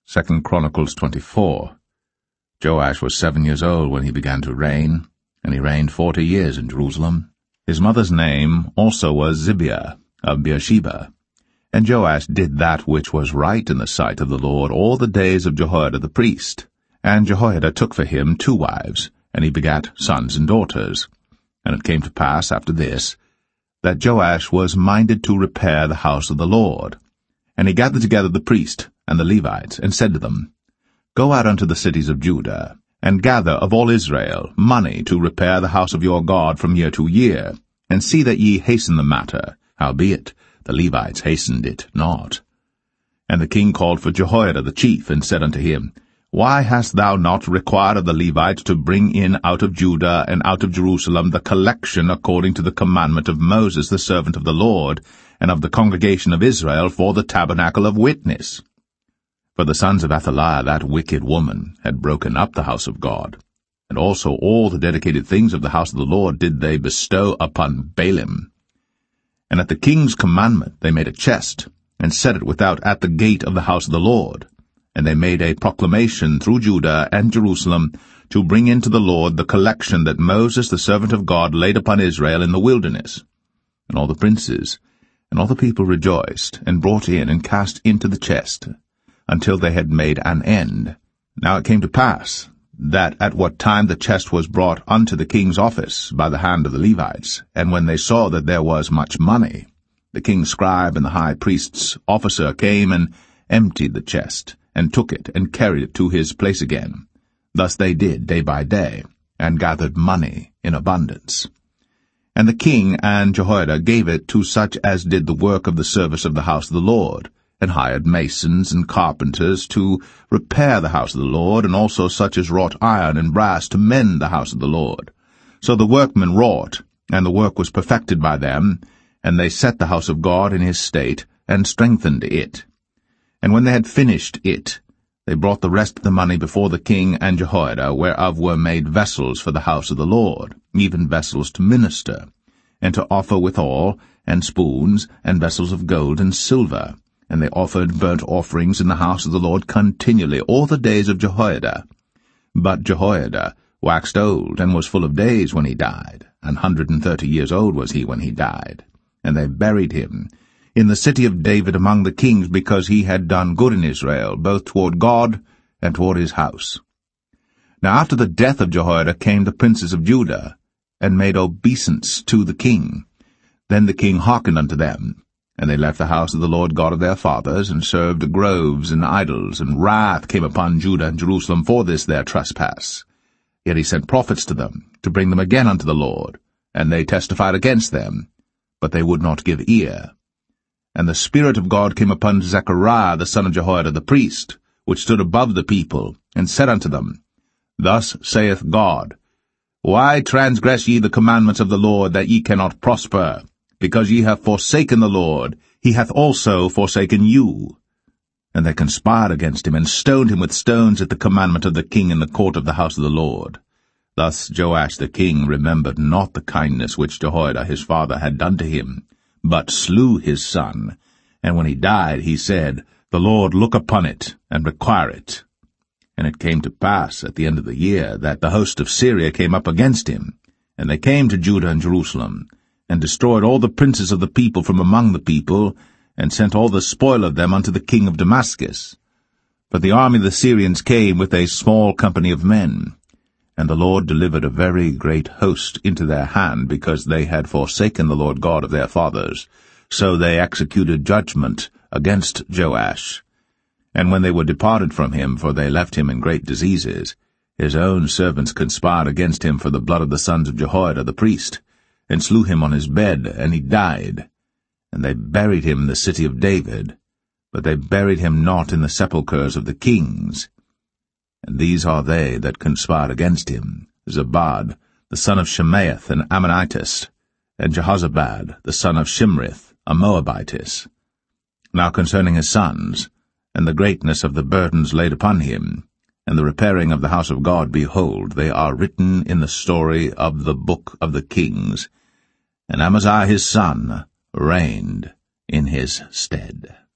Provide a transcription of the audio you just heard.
2 Chronicles 24. Joash was 7 years old when he began to reign, and he reigned 40 years in Jerusalem. His mother's name also was Zibiah of Beersheba. And Joash did that which was right in the sight of the Lord all the days of Jehoiada the priest. And Jehoiada took for him 2 wives, and he begat sons and daughters. And it came to pass after this, that Joash was minded to repair the house of the Lord. And he gathered together the priest and the Levites, and said to them, Go out unto the cities of Judah, and gather of all Israel money to repair the house of your God from year to year, and see that ye hasten the matter. Howbeit, the Levites hastened it not. And the king called for Jehoiada the chief, and said unto him, Why hast thou not required of the Levites to bring in out of Judah and out of Jerusalem the collection according to the commandment of Moses the servant of the Lord, and of the congregation of Israel for the tabernacle of witness? For the sons of Athaliah, that wicked woman, had broken up the house of God, and also all the dedicated things of the house of the Lord did they bestow upon Baalim. And at the king's commandment they made a chest, and set it without at the gate of the house of the Lord. And they made a proclamation through Judah and Jerusalem to bring into the Lord the collection that Moses the servant of God laid upon Israel in the wilderness. And all the princes and all the people rejoiced, and brought in and cast into the chest, until they had made an end. Now it came to pass, that at what time the chest was brought unto the king's office by the hand of the Levites, and when they saw that there was much money, the king's scribe and the high priest's officer came and emptied the chest, and took it, and carried it to his place again. Thus they did day by day, and gathered money in abundance. And the king and Jehoiada gave it to such as did the work of the service of the house of the Lord, and hired masons and carpenters to repair the house of the Lord, and also such as wrought iron and brass to mend the house of the Lord. So the workmen wrought, and the work was perfected by them, and they set the house of God in his state, and strengthened it. And when they had finished it, they brought the rest of the money before the king and Jehoiada, whereof were made vessels for the house of the Lord, even vessels to minister, and to offer withal, and spoons, and vessels of gold and silver. And they offered burnt offerings in the house of the Lord continually all the days of Jehoiada. But Jehoiada waxed old, and was full of days when he died, 130 years old was he when he died. And they buried him in the city of David among the kings, because he had done good in Israel, both toward God and toward his house. Now after the death of Jehoiada came the princes of Judah, and made obeisance to the king. Then the king hearkened unto them, and they left the house of the Lord God of their fathers, and served groves and idols, and wrath came upon Judah and Jerusalem for this their trespass. Yet he sent prophets to them, to bring them again unto the Lord, and they testified against them, but they would not give ear. And the Spirit of God came upon Zechariah the son of Jehoiada the priest, which stood above the people, and said unto them, Thus saith God, Why transgress ye the commandments of the Lord, that ye cannot prosper? Because ye have forsaken the Lord, he hath also forsaken you. And they conspired against him, and stoned him with stones at the commandment of the king in the court of the house of the Lord. Thus Joash the king remembered not the kindness which Jehoiada his father had done to him, but slew his son. And when he died, he said, The Lord look upon it, and require it. And it came to pass at the end of the year, that the host of Syria came up against him, and they came to Judah and Jerusalem, and destroyed all the princes of the people from among the people, and sent all the spoil of them unto the king of Damascus. But the army of the Syrians came with a small company of men, and the Lord delivered a very great host into their hand, because they had forsaken the Lord God of their fathers. So they executed judgment against Joash. And when they were departed from him, for they left him in great diseases, his own servants conspired against him for the blood of the sons of Jehoiada the priest, and slew him on his bed, and he died. And they buried him in the city of David, but they buried him not in the sepulchres of the kings. And these are they that conspired against him, Zabad, the son of Shemaeth, an Ammonitess, and Jehozabad, the son of Shimrith, a Moabitess. Now concerning his sons, and the greatness of the burdens laid upon him, and the repairing of the house of God, behold, they are written in the story of the book of the kings. And Amaziah his son reigned in his stead.